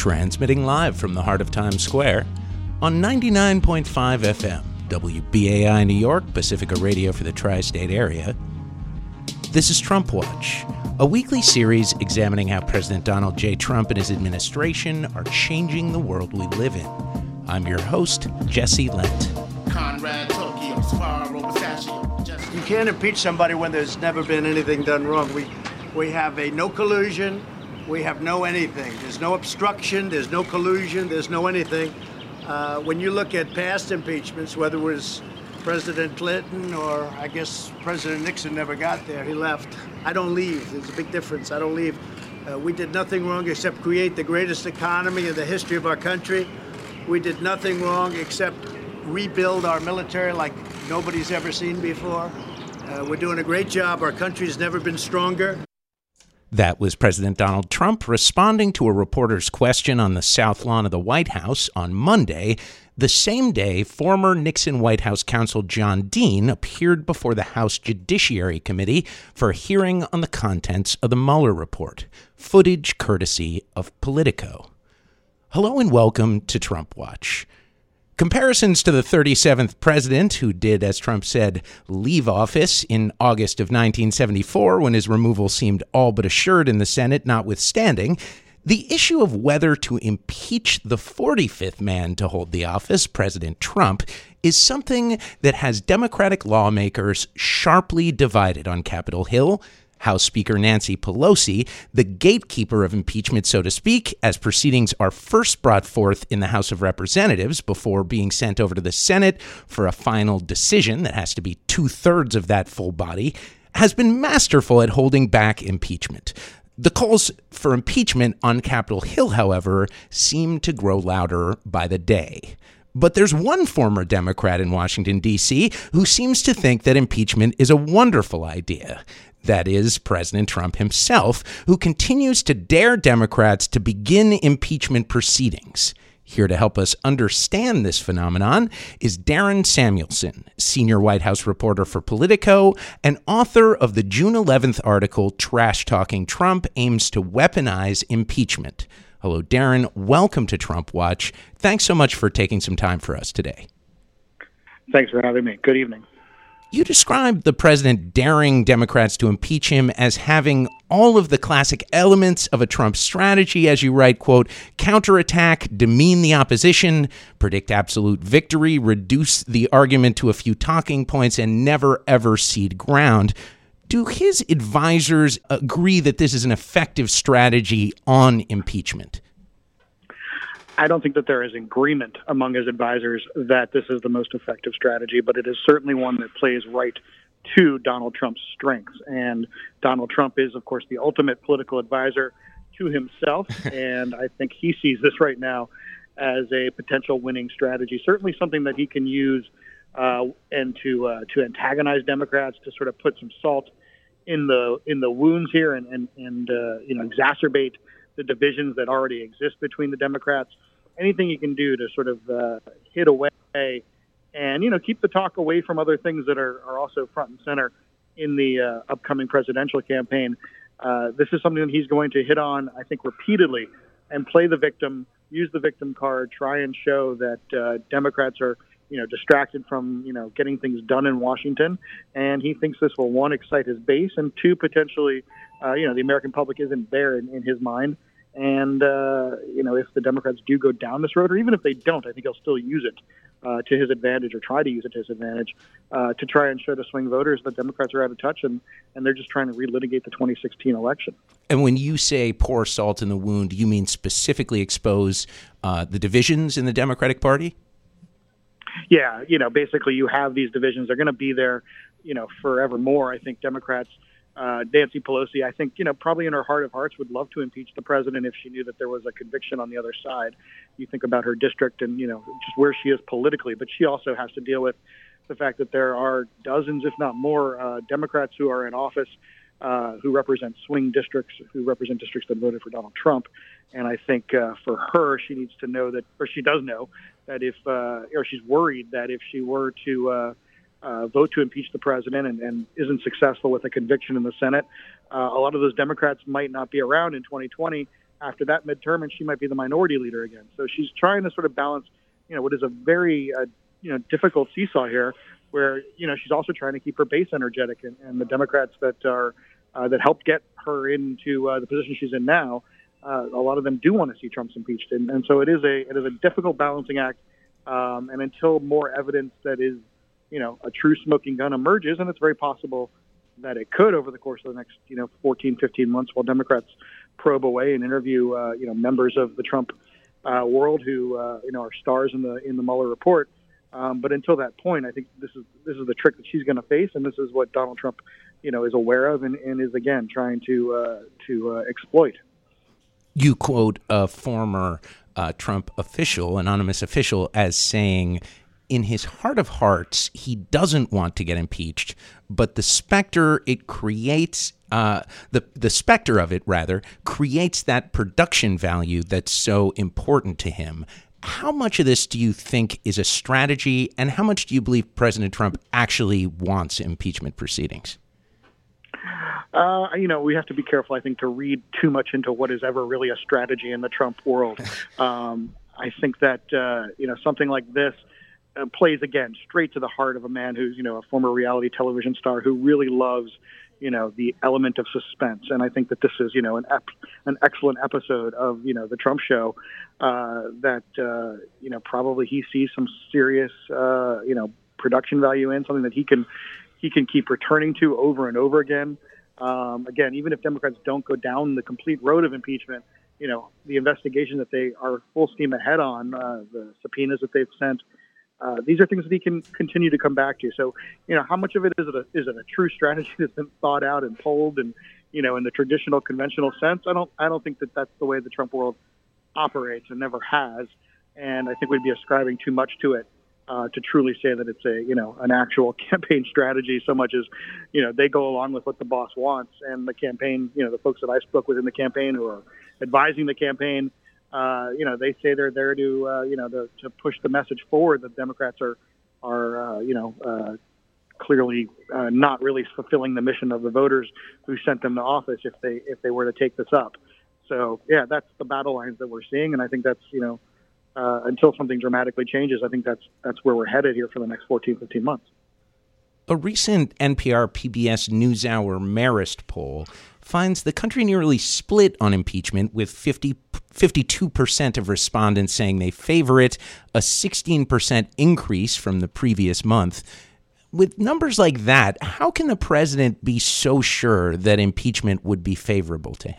Transmitting live from the heart of Times Square on 99.5 FM, WBAI New York, Pacifica Radio for the tri-state area. This is Trump Watch, a weekly series examining how President Donald J. Trump and his administration are changing the world we live in. I'm your host, Jesse Lent. Conrad, Tokyo, Sparrow, Pistachio. You can't impeach somebody when there's never been anything done wrong. We have a no collusion. We have no anything. There's no obstruction. There's no collusion. There's no anything. When you look at past impeachments, whether it was President Clinton or I guess President Nixon never got there. He left. I don't leave. There's a big difference. I don't leave. We did nothing wrong except create the greatest economy in the history of our country. We did nothing wrong except rebuild our military like nobody's ever seen before. We're doing a great job. Our country's never been stronger. That was President Donald Trump responding to a reporter's question on the South Lawn of the White House on Monday, the same day former Nixon White House counsel John Dean appeared before the House Judiciary Committee for a hearing on the contents of the Mueller report, footage courtesy of Politico. Hello and welcome to Trump Watch. Comparisons to the 37th president, who did, as Trump said, leave office in August of 1974 when his removal seemed all but assured in the Senate notwithstanding, the issue of whether to impeach the 45th man to hold the office, President Trump, is something that has Democratic lawmakers sharply divided on Capitol Hill. House Speaker Nancy Pelosi, the gatekeeper of impeachment, so to speak, as proceedings are first brought forth in the House of Representatives before being sent over to the Senate for a final decision that has to be 2/3 of that full body, has been masterful at holding back impeachment. The calls for impeachment on Capitol Hill, however, seem to grow louder by the day. But there's one former Democrat in Washington, D.C., who seems to think that impeachment is a wonderful idea. That is President Trump himself, who continues to dare Democrats to begin impeachment proceedings. Here to help us understand this phenomenon is Darren Samuelson, senior White House reporter for Politico and author of the June 11th article, Trash Talking Trump Aims to Weaponize Impeachment. Hello, Darren. Welcome to Trump Watch. Thanks so much for taking some time for us today. Thanks for having me. Good evening. You described the president daring Democrats to impeach him as having all of the classic elements of a Trump strategy, as you write, quote, counterattack, demean the opposition, predict absolute victory, reduce the argument to a few talking points, and never, ever cede ground. Do his advisors agree that this is an effective strategy on impeachment? I don't think that there is agreement among his advisors that this is the most effective strategy, but it is certainly one that plays right to Donald Trump's strengths. And Donald Trump is, of course, the ultimate political advisor to himself, and I think he sees this right now as a potential winning strategy, certainly something that he can use and to antagonize Democrats, to sort of put some salt in the wounds here and exacerbate the divisions that already exist between the Democrats. Anything you can do to sort of hit away and, keep the talk away from other things that are also front and center in the upcoming presidential campaign. This is something that he's going to hit on, I think, repeatedly and play the victim, use the victim card, try and show that Democrats are, distracted from, getting things done in Washington. And he thinks this will, one, excite his base, and two, potentially, the American public isn't there in his mind. And, if the Democrats do go down this road, or even if they don't, I think he'll still use it to his advantage, or try to use it to his advantage, to try and show to swing voters that Democrats are out of touch and they're just trying to relitigate the 2016 election. And when you say pour salt in the wound, you mean specifically expose the divisions in the Democratic Party? Yeah, basically you have these divisions. They're going to be there, forevermore. I think Democrats, Nancy Pelosi, I think, probably in her heart of hearts would love to impeach the president if she knew that there was a conviction on the other side. You think about her district and, just where she is politically, but she also has to deal with the fact that there are dozens, if not more, Democrats who are in office who represent swing districts, who represent districts that voted for Donald Trump. And I think for her, she needs to know that, or she does know that or she's worried that if she were to vote to impeach the president and isn't successful with a conviction in the Senate, a lot of those Democrats might not be around in 2020, after that midterm, and she might be the minority leader again. So she's trying to sort of balance, what is a very, difficult seesaw here, where, she's also trying to keep her base energetic, and the Democrats that are that helped get her into the position she's in now, a lot of them do want to see Trump's impeached, and so it is a difficult balancing act. And until more evidence that is, a true smoking gun emerges, and it's very possible that it could over the course of the next, 14, 15 months, while Democrats probe away and interview, members of the Trump world who, are stars in the Mueller report. But until that point, I think this is the trick that she's going to face, and this is what Donald Trump, is aware of and is again trying to exploit. You quote a former Trump official, anonymous official, as saying, in his heart of hearts, he doesn't want to get impeached, but the specter it creates, the specter of it, rather, creates that production value that's so important to him. How much of this do you think is a strategy, and how much do you believe President Trump actually wants impeachment proceedings? We have to be careful, I think, to read too much into what is ever really a strategy in the Trump world. I think that, something like this plays, again, straight to the heart of a man who's, a former reality television star who really loves, the element of suspense. And I think that this is, an excellent episode of, the Trump show that, probably he sees some serious, production value in, something that he can keep returning to over and over again. Again, even if Democrats don't go down the complete road of impeachment, the investigation that they are full steam ahead on, the subpoenas that they've sent, these are things that he can continue to come back to. So, how much of it is it a true strategy that's been thought out and pulled and, in the traditional conventional sense? I don't think that that's the way the Trump world operates and never has. And I think we'd be ascribing too much to it to truly say that it's an actual campaign strategy, so much as, they go along with what the boss wants, and the campaign, the folks that I spoke with in the campaign who are advising the campaign, they say they're there to push the message forward that Democrats are clearly not really fulfilling the mission of the voters who sent them to office if they were to take this up. So yeah, that's the battle lines that we're seeing, and I think that's until something dramatically changes, I think that's where we're headed here for the next 14, 15 months. A recent NPR PBS NewsHour Marist poll finds the country nearly split on impeachment, with 52% of respondents saying they favor it, a 16% increase from the previous month. With numbers like that, how can the president be so sure that impeachment would be favorable to him?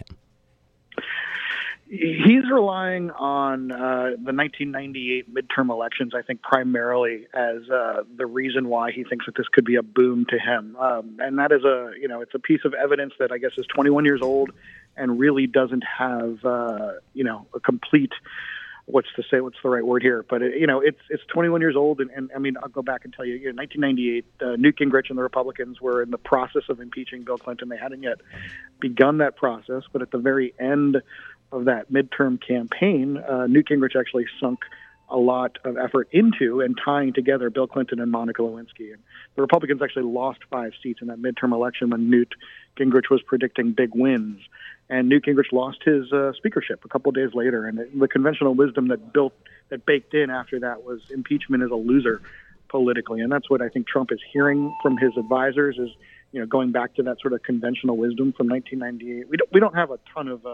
He's relying on the 1998 midterm elections, I think, primarily as the reason why he thinks that this could be a boom to him. And that is it's a piece of evidence that I guess is 21 years old and really doesn't have, a complete, what's the right word here? But, it's 21 years old. And I mean, I'll go back and tell you, 1998, Newt Gingrich and the Republicans were in the process of impeaching Bill Clinton. They hadn't yet begun that process, but at the very end of that midterm campaign, Newt Gingrich actually sunk a lot of effort into and tying together Bill Clinton and Monica Lewinsky. And the Republicans actually lost 5 seats in that midterm election when Newt Gingrich was predicting big wins. And Newt Gingrich lost his speakership a couple of days later. And the conventional wisdom that baked in after that was impeachment is a loser politically. And that's what I think Trump is hearing from his advisors is, going back to that sort of conventional wisdom from 1998. We don't have a ton of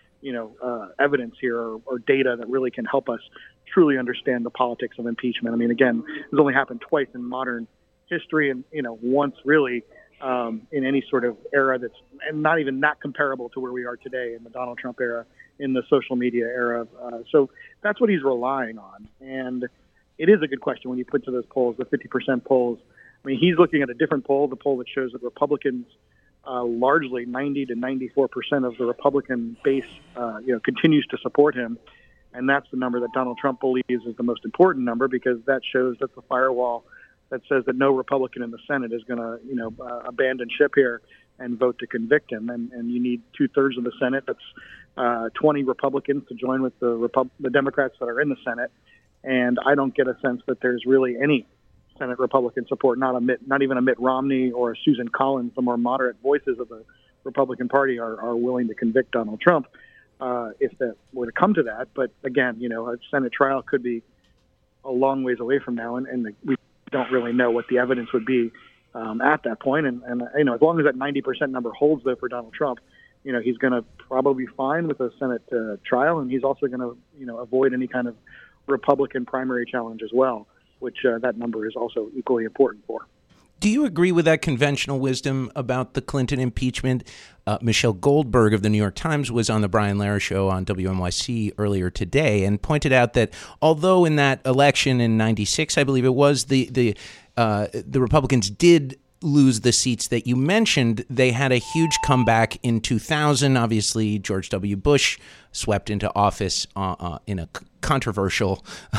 evidence here or data that really can help us truly understand the politics of impeachment. I mean, again, it's only happened twice in modern history, and once really in any sort of era that's and not even that comparable to where we are today in the Donald Trump era, in the social media era. So that's what he's relying on, and it is a good question when you put to those polls, the 50% polls. I mean, he's looking at a different poll, the poll that shows that Republicans. Largely 90 to 94% of the Republican base, continues to support him. And that's the number that Donald Trump believes is the most important number, because that shows that the firewall that says that no Republican in the Senate is going to, abandon ship here and vote to convict him. And you need 2/3 of the Senate. That's 20 Republicans to join with the Democrats that are in the Senate. And I don't get a sense that there's really any Senate Republican support, not even a Mitt Romney or a Susan Collins, the more moderate voices of the Republican Party are willing to convict Donald Trump. if that were to come to that. But again, a Senate trial could be a long ways away from now, and we don't really know what the evidence would be at that point. And as long as that 90% number holds there for Donald Trump, he's going to probably be fine with a Senate trial, and he's also going to avoid any kind of Republican primary challenge as well, which that number is also equally important for. Do you agree with that conventional wisdom about the Clinton impeachment? Michelle Goldberg of the New York Times was on the Brian Lehrer show on WNYC earlier today and pointed out that although in that election in '96, I believe it was, the Republicans did lose the seats that you mentioned, they had a huge comeback in 2000. Obviously, George W. Bush swept into office in a controversial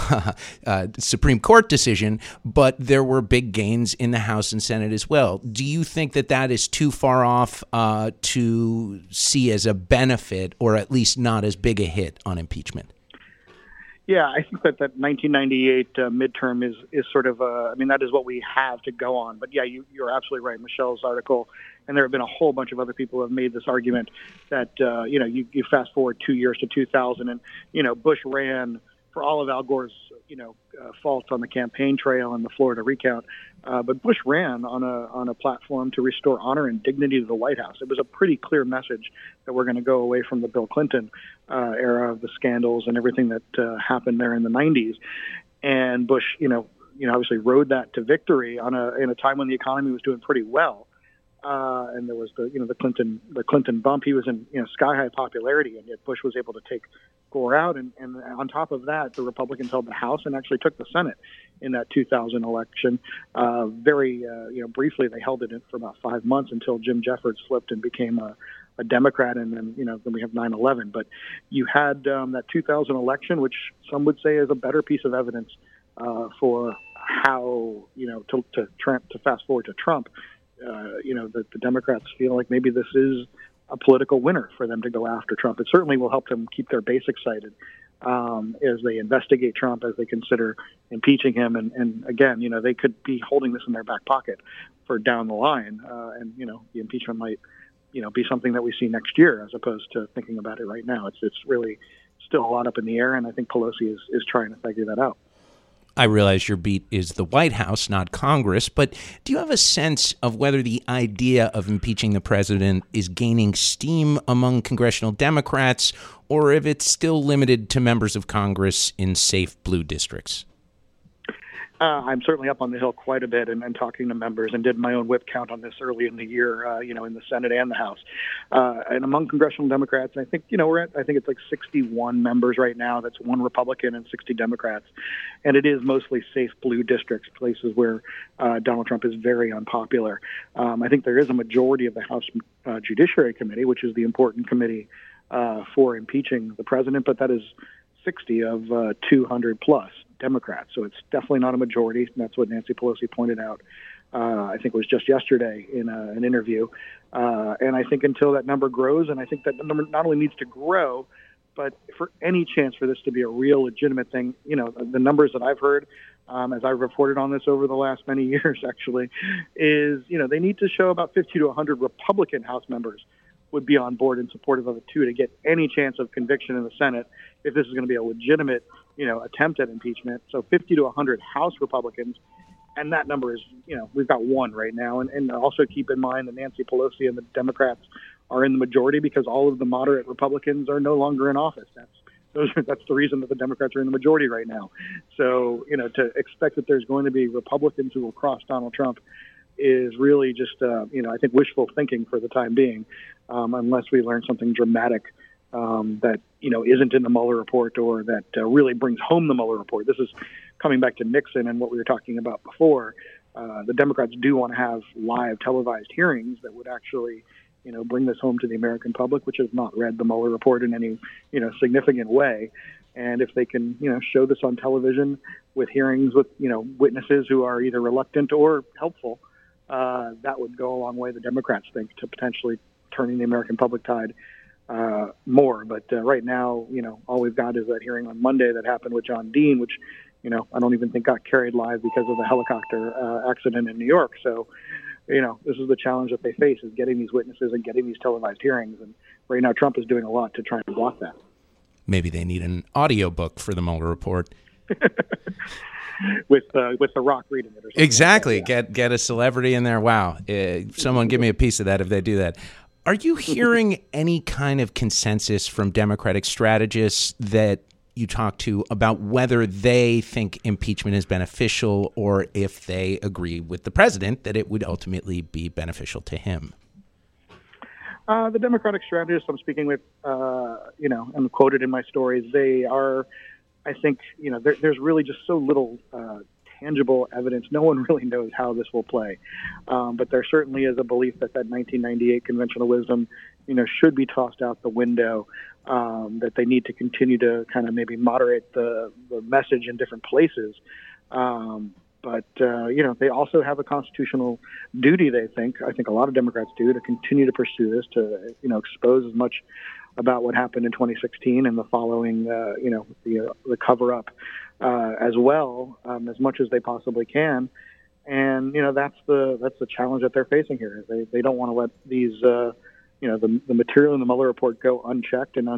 Supreme Court decision, but there were big gains in the House and Senate as well. Do you think that is too far off to see as a benefit, or at least not as big a hit on impeachment? Yeah, I think that 1998 midterm is sort of that is what we have to go on. But yeah, you're absolutely right. Michelle's article, and there have been a whole bunch of other people who have made this argument that you fast forward 2 years to 2000, and Bush ran for all of Al Gore's faults on the campaign trail and the Florida recount, but Bush ran on a platform to restore honor and dignity to the White House. It was a pretty clear message that we're going to go away from the Bill Clinton era of the scandals and everything that happened there in the 90s. And Bush, obviously rode that to victory in a time when the economy was doing pretty well. And there was the Clinton bump. He was in sky high popularity, and yet Bush was able to take Gore out. And on top of that, the Republicans held the House and actually took the Senate in that 2000 election. Very briefly, they held it for about 5 months until Jim Jeffords flipped and became a Democrat, and then then we have 9/11. But you had that 2000 election, which some would say is a better piece of evidence for how to fast forward to Trump. The Democrats feel like maybe this is a political winner for them to go after Trump. It certainly will help them keep their base excited as they investigate Trump, as they consider impeaching him. And again, they could be holding this in their back pocket for down the line. And the impeachment might, be something that we see next year as opposed to thinking about it right now. It's really still a lot up in the air, and I think Pelosi is trying to figure that out. I realize your beat is the White House, not Congress, but do you have a sense of whether the idea of impeaching the president is gaining steam among congressional Democrats, or if it's still limited to members of Congress in safe blue districts? I'm certainly up on the Hill quite a bit and talking to members, and did my own whip count on this early in the year, in the Senate and the House. And among congressional Democrats, I think, I think it's like 61 members right now. That's one Republican and 60 Democrats. And it is mostly safe blue districts, places where Donald Trump is very unpopular. I think there is a majority of the House Judiciary Committee, which is the important committee for impeaching the president, but that is 60 of 200 plus Democrats. So it's definitely not a majority. And that's what Nancy Pelosi pointed out, I think it was just yesterday in an interview. And I think until that number grows, and I think that number not only needs to grow, but for any chance for this to be a real legitimate thing, the numbers that I've heard, as I've reported on this over the last many years, actually, is, they need to show about 50 to 100 Republican House members would be on board and supportive of it too, to get any chance of conviction in the Senate if this is going to be a legitimate, attempt at impeachment. So 50 to 100 House Republicans, and that number is, we've got one right now. And also keep in mind that Nancy Pelosi and the Democrats are in the majority because all of the moderate Republicans are no longer in office. That's the reason that the Democrats are in the majority right now. So, to expect that there's going to be Republicans who will cross Donald Trump is really just, I think wishful thinking for the time being, unless we learn something dramatic that, isn't in the Mueller report, or that really brings home the Mueller report. This is coming back to Nixon and what we were talking about before. The Democrats do want to have live televised hearings that would actually, bring this home to the American public, which has not read the Mueller report in any, significant way. And if they can, show this on television with hearings with, witnesses who are either reluctant or helpful, that would go a long way, the Democrats think, to potentially turning the American public tide more. But right now, all we've got is that hearing on Monday that happened with John Dean, which, I don't even think got carried live because of the helicopter accident in New York. So, this is the challenge that they face, is getting these witnesses and getting these televised hearings. And right now Trump is doing a lot to try and block that. Maybe they need an audiobook for the Mueller report. with The Rock reading it or something. Exactly. Like that, yeah. Get a celebrity in there. Wow. Someone give me a piece of that if they do that. Are you hearing any kind of consensus from Democratic strategists that you talk to about whether they think impeachment is beneficial or if they agree with the president that it would ultimately be beneficial to him? The Democratic strategists I'm speaking with, and quoted in my stories, they are, I think, there's really just so little tangible evidence. No one really knows how this will play. But there certainly is a belief that 1998 conventional wisdom, should be tossed out the window, that they need to continue to kind of maybe moderate the message in different places. But they also have a constitutional duty, I think a lot of Democrats do, to continue to pursue this, to, expose as much about what happened in 2016 and the following, the cover-up as well, as much as they possibly can. And, that's the challenge that they're facing here. They don't want to let these, the material in the Mueller report go unchecked and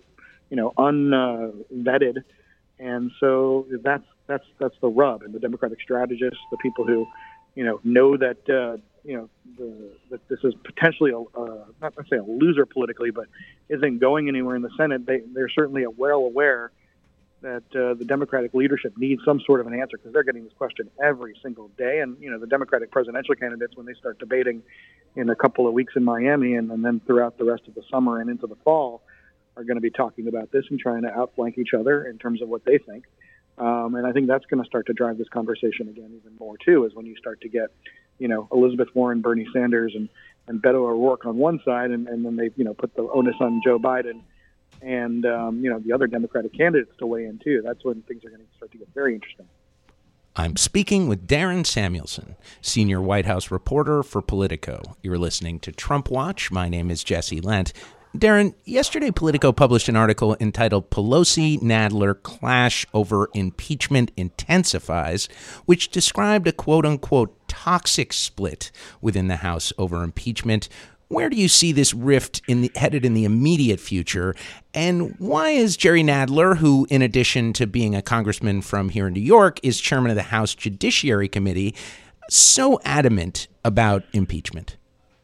unvetted. And so that's the rub. And the Democratic strategists, the people who, know that, that this is potentially not to say a loser politically, but isn't going anywhere in the Senate. They're certainly well aware that the Democratic leadership needs some sort of an answer, because they're getting this question every single day. And, the Democratic presidential candidates, when they start debating in a couple of weeks in Miami and then throughout the rest of the summer and into the fall, are going to be talking about this and trying to outflank each other in terms of what they think. And I think that's going to start to drive this conversation again even more, too, is when you start to get, Elizabeth Warren, Bernie Sanders, and Beto O'Rourke on one side, and then they, put the onus on Joe Biden and, the other Democratic candidates to weigh in, too. That's when things are going to start to get very interesting. I'm speaking with Darren Samuelson, senior White House reporter for Politico. You're listening to Trump Watch. My name is Jesse Lent. Darren, yesterday Politico published an article entitled Pelosi-Nadler Clash Over Impeachment Intensifies, which described a quote-unquote toxic split within the House over impeachment. Where do you see this rift headed in the immediate future? And why is Jerry Nadler, who, in addition to being a congressman from here in New York, is chairman of the House Judiciary Committee, so adamant about impeachment?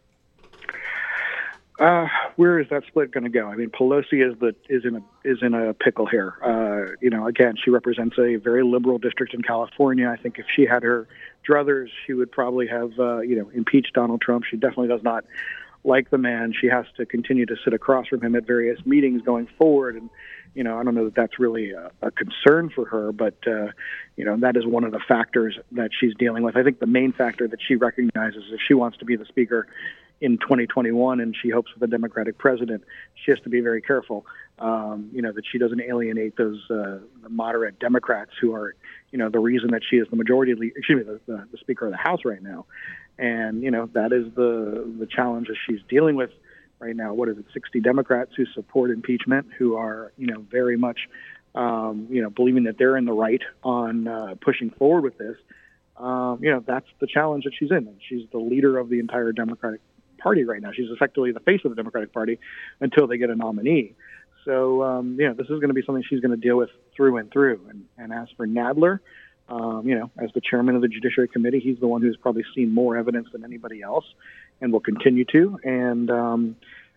Where is that split going to go? I mean, Pelosi is in a pickle here. Again, she represents a very liberal district in California. I think if she had her druthers, she would probably have impeached Donald Trump. She definitely does not like the man. She has to continue to sit across from him at various meetings going forward. And, I don't know that that's really a concern for her, but, that is one of the factors that she's dealing with. I think the main factor that she recognizes, if she wants to be the speaker in 2021 and she hopes for the Democratic president, she has to be very careful, that she doesn't alienate those the moderate Democrats who are, the reason that she is the the Speaker of the House right now. And, that is the challenge that she's dealing with right now. What is it, 60 Democrats who support impeachment, who are, very much, believing that they're in the right on pushing forward with this. That's the challenge that she's in. And she's the leader of the entire Democratic Party right now. She's effectively the face of the Democratic Party until they get a nominee. So, this is going to be something she's going to deal with through and through. And as for Nadler, as the chairman of the Judiciary Committee, he's the one who's probably seen more evidence than anybody else and will continue to. And,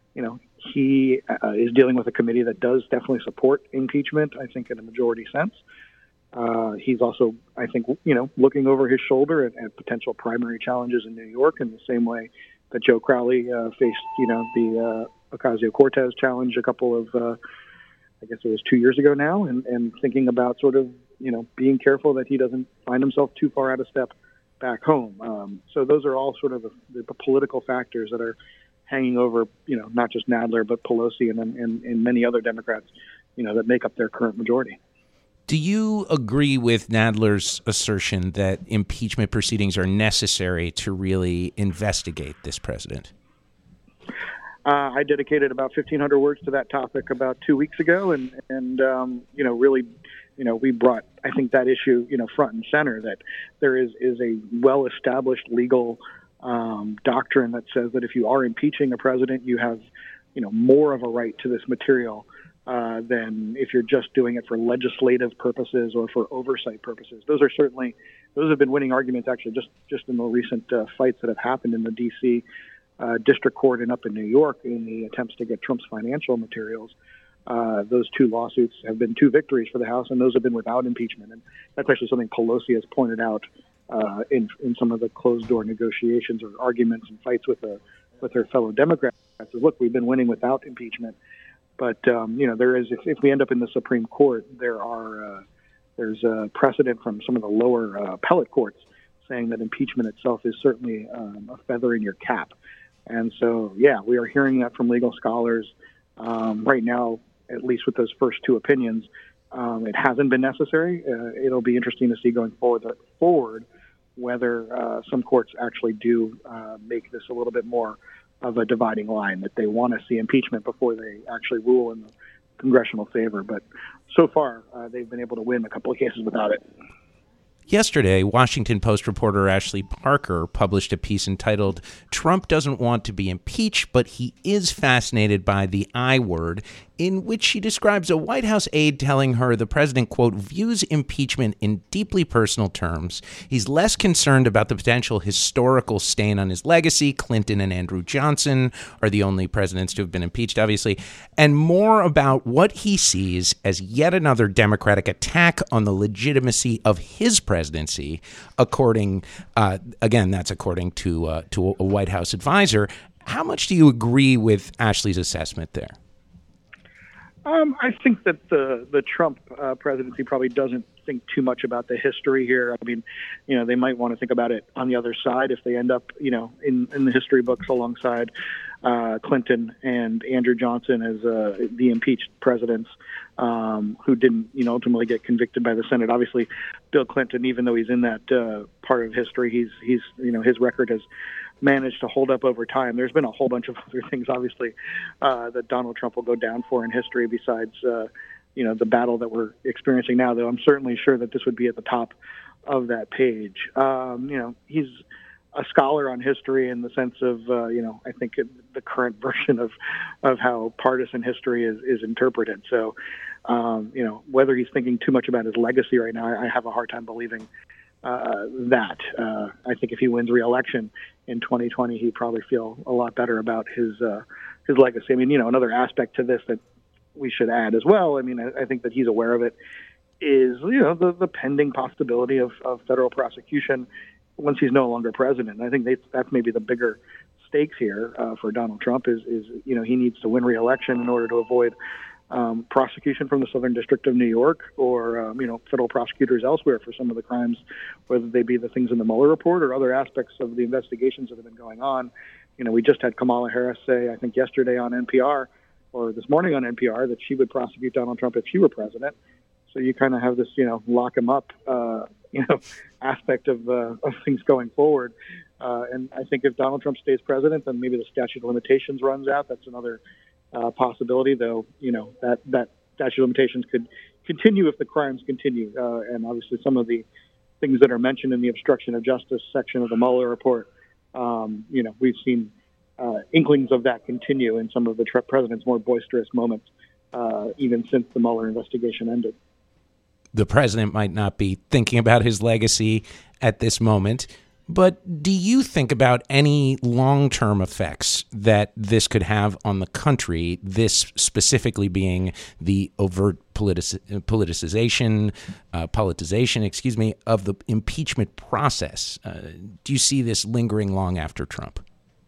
he is dealing with a committee that does definitely support impeachment, I think, in a majority sense. He's also, I think, looking over his shoulder at potential primary challenges in New York in the same way that Joe Crowley faced, the Ocasio-Cortez challenge a couple of, I guess it was 2 years ago now, and thinking about sort of, being careful that he doesn't find himself too far out of step back home. So those are all sort of the political factors that are hanging over, not just Nadler, but Pelosi and many other Democrats, that make up their current majority. Do you agree with Nadler's assertion that impeachment proceedings are necessary to really investigate this president? I dedicated about 1,500 words to that topic about 2 weeks ago, and really, we brought, I think, that issue, front and center, that there is a well-established legal doctrine that says that if you are impeaching a president, you have more of a right to this material than if you're just doing it for legislative purposes or for oversight purposes. Those have been winning arguments actually just in the recent fights that have happened in the D.C. District Court and up in New York in the attempts to get Trump's financial materials. Those two lawsuits have been two victories for the House, and those have been without impeachment. And that's actually something Pelosi has pointed out in some of the closed-door negotiations or arguments and fights with her fellow Democrats. Look, we've been winning without impeachment. But there is, if we end up in the Supreme Court, there's a precedent from some of the lower appellate courts saying that impeachment itself is certainly a feather in your cap. And so, we are hearing that from legal scholars right now. At least with those first two opinions, it hasn't been necessary. It'll be interesting to see going forward whether some courts actually do make this a little bit more of a dividing line, that they want to see impeachment before they actually rule in the congressional favor. But so far, they've been able to win a couple of cases without it. Yesterday, Washington Post reporter Ashley Parker published a piece entitled "Trump Doesn't Want to Be Impeached, but He Is Fascinated by the I Word," in which she describes a White House aide telling her the president, quote, views impeachment in deeply personal terms. He's less concerned about the potential historical stain on his legacy. Clinton and Andrew Johnson are the only presidents to have been impeached, obviously, and more about what he sees as yet another Democratic attack on the legitimacy of his presidency, according, again, that's according to a White House advisor. How much do you agree with Ashley's assessment there? I think that the Trump presidency probably doesn't think too much about the history here. I mean, they might want to think about it on the other side if they end up, in the history books alongside Clinton and Andrew Johnson as the impeached presidents who didn't, ultimately get convicted by the Senate. Obviously, Bill Clinton, even though he's in that part of history, he's his record has managed to hold up over time. There's been a whole bunch of other things, obviously, that Donald Trump will go down for in history besides, the battle that we're experiencing now, though I'm certainly sure that this would be at the top of that page. He's a scholar on history in the sense of, I think the current version of how partisan history is interpreted. So, whether he's thinking too much about his legacy right now, I have a hard time believing that. I think if he wins re-election in 2020, he'd probably feel a lot better about his legacy. I mean, another aspect to this that we should add as well, I think that he's aware of it, is, the pending possibility of federal prosecution once he's no longer president. And I think that's maybe the bigger stakes here for Donald Trump is he needs to win re-election in order to avoid prosecution from the Southern District of New York or, federal prosecutors elsewhere for some of the crimes, whether they be the things in the Mueller report or other aspects of the investigations that have been going on. We just had Kamala Harris say, I think yesterday on NPR or this morning on NPR, that she would prosecute Donald Trump if she were president. So you kind of have this, lock him up, aspect of things going forward. And I think if Donald Trump stays president, then maybe the statute of limitations runs out. That's another possibility, though, that statute of limitations could continue if the crimes continue. And obviously some of the things that are mentioned in the obstruction of justice section of the Mueller report, we've seen inklings of that continue in some of the president's more boisterous moments, even since the Mueller investigation ended. The president might not be thinking about his legacy at this moment, but do you think about any long-term effects that this could have on the country, this specifically being the overt politicization of the impeachment process? Do you see this lingering long after Trump?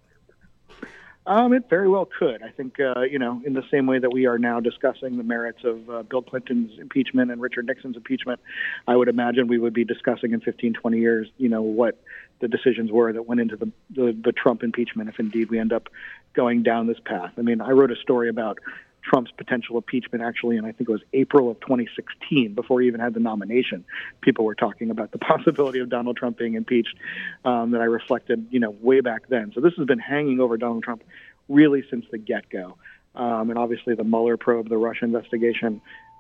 It very well could. I think, in the same way that we are now discussing the merits of Bill Clinton's impeachment and Richard Nixon's impeachment, I would imagine we would be discussing in 15, 20 years, what the decisions were that went into the Trump impeachment, if indeed we end up going down this path. I wrote a story about Trump's potential impeachment actually, and I think it was April of 2016, before he even had the nomination. People were talking about the possibility of Donald Trump being impeached, that I reflected, way back then. So this has been hanging over Donald Trump really since the get-go. And obviously the Mueller probe, the Russia investigation,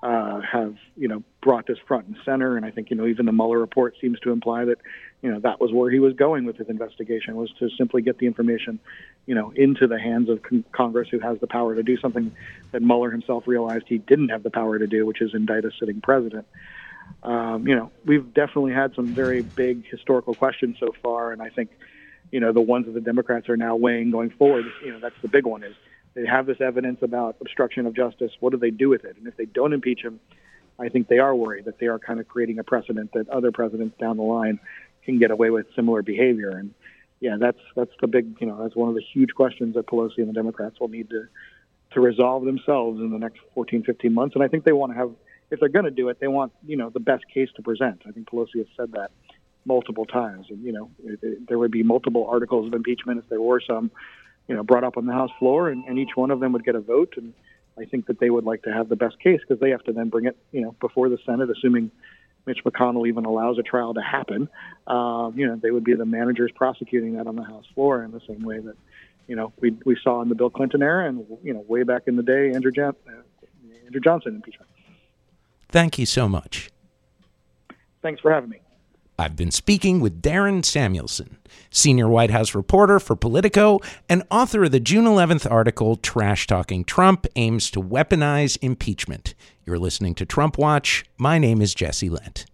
have, brought this front and center. And I think, even the Mueller report seems to imply that, that was where he was going with his investigation, was to simply get the information, into the hands of Congress, who has the power to do something that Mueller himself realized he didn't have the power to do, which is indict a sitting president. We've definitely had some very big historical questions so far, and I think, the ones that the Democrats are now weighing going forward, that's the big one, is they have this evidence about obstruction of justice. What do they do with it? And if they don't impeach him, I think they are worried that they are kind of creating a precedent that other presidents down the line can get away with similar behavior. And yeah, that's the big, that's one of the huge questions that Pelosi and the Democrats will need to resolve themselves in the next 14, 15 months. And I think they want to have, if they're going to do it, they want, the best case to present. I think Pelosi has said that multiple times. And, there would be multiple articles of impeachment if there were some, brought up on the House floor, and each one of them would get a vote. And I think that they would like to have the best case, because they have to then bring it, before the Senate, assuming Mitch McConnell even allows a trial to happen. They would be the managers prosecuting that on the House floor in the same way that, we saw in the Bill Clinton era and, way back in the day, Andrew Johnson impeachment. Thank you so much. Thanks for having me. I've been speaking with Darren Samuelson, senior White House reporter for Politico and author of the June 11th article, Trash Talking Trump Aims to Weaponize Impeachment. You're listening to Trump Watch. My name is Jesse Lent.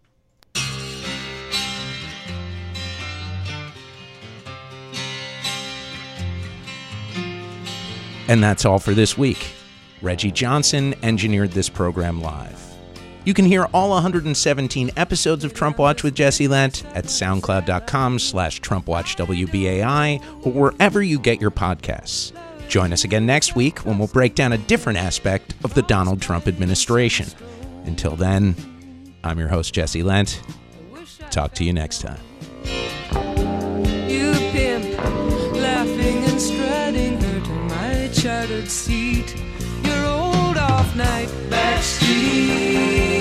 And that's all for this week. Reggie Johnson engineered this program live. You can hear all 117 episodes of Trump Watch with Jesse Lent at soundcloud.com/TrumpWatchWBAI or wherever you get your podcasts. Join us again next week when we'll break down a different aspect of the Donald Trump administration. Until then, I'm your host, Jesse Lent. Talk to you next time. You pimp, laughing and strutting her to my chartered seat. Your old off-night backstreet.